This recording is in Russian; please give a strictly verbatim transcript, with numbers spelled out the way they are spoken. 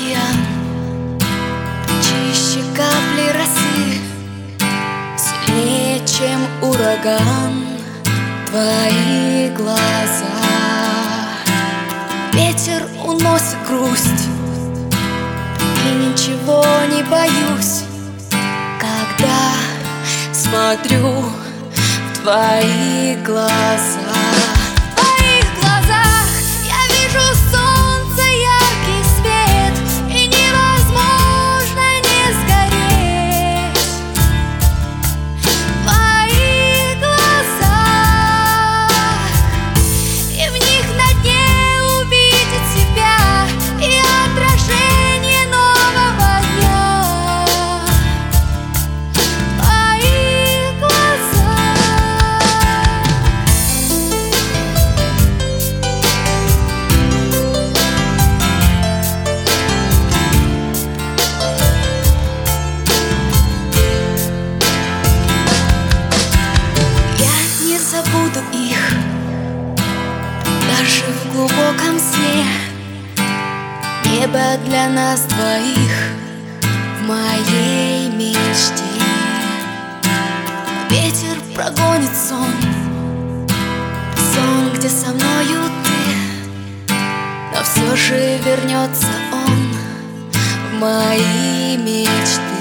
океан, чище капли росы, сильнее, чем ураган, твои глаза. Ветер уносит грусть, и ничего не боюсь, когда смотрю в твои глаза. Забуду их даже в глубоком сне. Небо для нас двоих в моей мечте. Ветер прогонит сон, сон, где со мною ты, но все же вернется он в мои мечты.